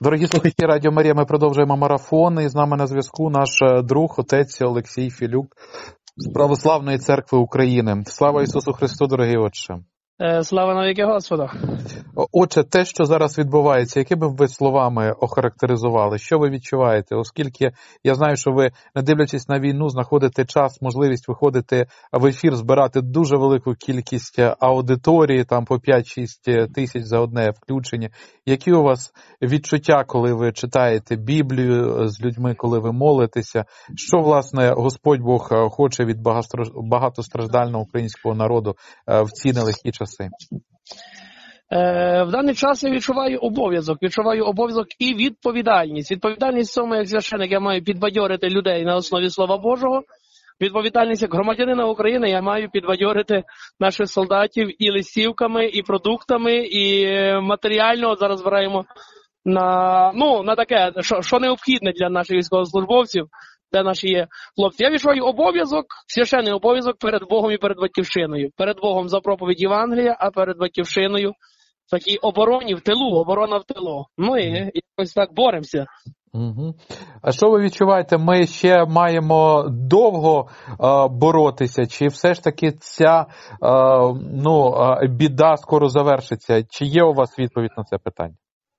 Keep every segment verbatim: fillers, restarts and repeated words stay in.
Дорогі слухачі Радіо Марія, ми продовжуємо марафон, і з нами на зв'язку наш друг, отець Олексій Філюк з Православної Церкви України. Слава Ісусу Христу, дорогий отче! Слава навіки Господу! Отче, те, що зараз відбувається, якими б ви словами охарактеризували? Що ви відчуваєте? Оскільки я знаю, що ви, не дивлячись на війну, знаходите час, можливість виходити в ефір, збирати дуже велику кількість аудиторії, там по п'ять-шість тисяч за одне включення. Які у вас відчуття, коли ви читаєте Біблію з людьми, коли ви молитеся? Що, власне, Господь Бог хоче від багатостраждального українського народу в ці нелегкі часи? В даний час я відчуваю обов'язок, відчуваю обов'язок і відповідальність. Відповідальність в цьому, як священик, я маю підбадьорити людей на основі Слова Божого. Відповідальність як громадянина України я маю підбадьорити наших солдатів і листівками, і продуктами, і матеріально. Зараз збираємо на, ну, на таке, що, що необхідне для наших військовослужбовців, де наші є хлопці. Я відчуваю обов'язок, священний обов'язок перед Богом і перед Батьківщиною. Перед Богом за проповідь Євангелія, а перед Батьківщиною в такій обороні в тилу, оборона в тилу. Ну і якось так боремося. Угу. А що ви відчуваєте, ми ще маємо довго е, боротися, чи все ж таки ця е, ну, е, біда скоро завершиться? Чи є у вас відповідь на це питання?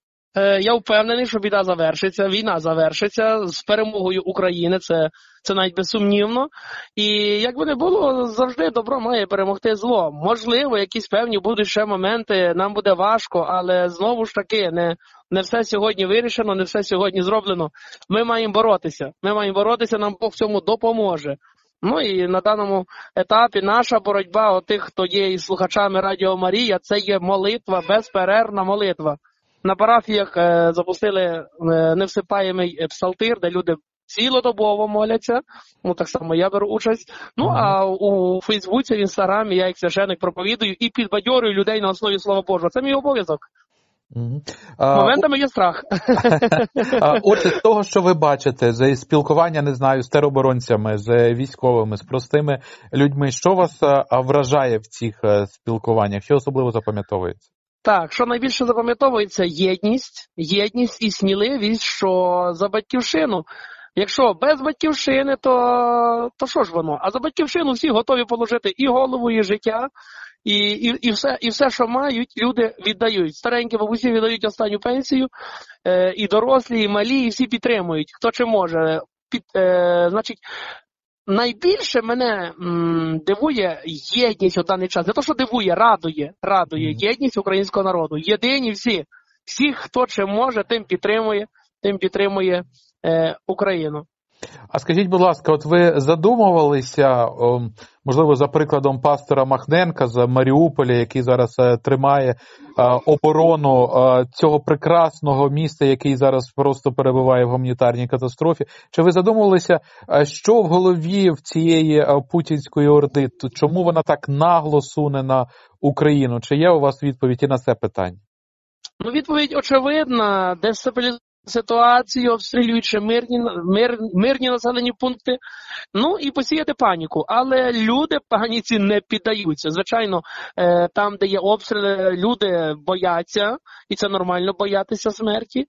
Я впевнений, що біда завершиться, війна завершиться з перемогою України, це, це навіть безсумнівно. І як би не було, завжди добро має перемогти зло. Можливо, якісь певні будуть ще моменти, нам буде важко, але знову ж таки, не, не все сьогодні вирішено, не все сьогодні зроблено. Ми маємо боротися, ми маємо боротися, нам Бог в цьому допоможе. Ну і на даному етапі наша боротьба, тих, хто є із слухачами Радіо Марія, це є молитва, безперервна молитва. На парафіях е, запустили е, невсипаємий псалтир, де люди цілодобово моляться. Ну, так само я беру участь. Ну, а у Фейсбуці, в Інстаграмі я як священик проповідую і підбадьорюю людей на основі Слова Божого. Це мій обов'язок. Угу. Моментами є страх. Отже, з того, що ви бачите, з спілкування, не знаю, з тероборонцями, з військовими, з простими людьми, що вас вражає в цих спілкуваннях? Що особливо запам'ятовується? Так, що найбільше запам'ятовується – єдність, єдність і сміливість, що за Батьківщину. Якщо без Батьківщини, то, то що ж воно? А за Батьківщину всі готові положити і голову, і життя, і, і, і, все, і все, що мають, люди віддають. Старенькі бабусі віддають останню пенсію, е, і дорослі, і малі, і всі підтримують. Хто чи може. Під, е, значить, найбільше мене м, дивує єдність у даний час. Не то, що дивує, радує, радує єдність українського народу. Єдині всі. Всі, хто чи може, тим підтримує, тим підтримує е, Україну. А скажіть, будь ласка, от ви задумувалися, можливо, за прикладом пастора Махненка з Маріуполя, який зараз тримає оборону цього прекрасного міста, який зараз просто перебуває в гуманітарній катастрофі. Чи ви задумувалися, що в голові в цієї путінської орди? Чому вона так нагло суне на Україну? Чи є у вас відповідь і на це питання? Ну, відповідь очевидна. Дестабілізація ситуацію, обстрілюючи мирні, мир, мирні населені пункти, ну і посіяти паніку. Але люди паніці не піддаються. Звичайно, там, де є обстріли, люди бояться, і це нормально боятися смерті.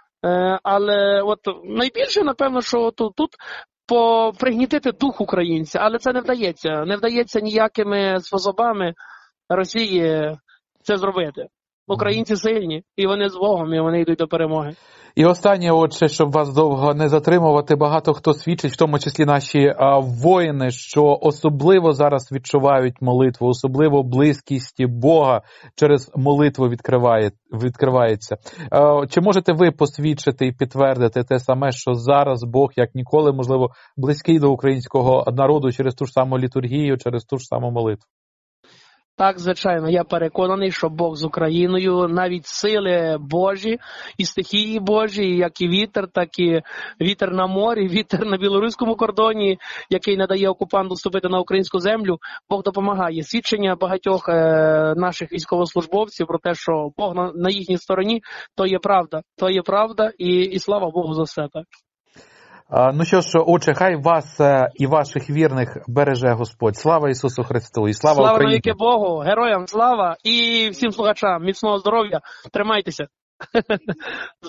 Але от найбільше, напевно, що тут, тут пригнітити дух українця, але це не вдається. Не вдається ніякими способами Росії це зробити. Українці сильні, і вони з Богом, і вони йдуть до перемоги. І останнє, отже, щоб вас довго не затримувати, багато хто свідчить, в тому числі наші а, воїни, що особливо зараз відчувають молитву, особливо близькість Бога через молитву відкриває, відкривається. А, чи можете ви посвідчити і підтвердити те саме, що зараз Бог, як ніколи, можливо, близький до українського народу через ту ж саму літургію, через ту ж саму молитву? Так, звичайно, я переконаний, що Бог з Україною, навіть сили Божі і стихії Божі, як і вітер, так і вітер на морі, вітер на білоруському кордоні, який не дає окупанту вступити на українську землю, Бог допомагає. Свідчення багатьох е, наших військовослужбовців про те, що Бог на, на їхній стороні, то є правда, то є правда, і, і слава Богу за все так. Ну що ж, отче, хай вас і ваших вірних береже Господь. Слава Ісусу Христу і слава, слава Україні! Слава навіки Богу, героям слава і всім слухачам міцного здоров'я. Тримайтеся!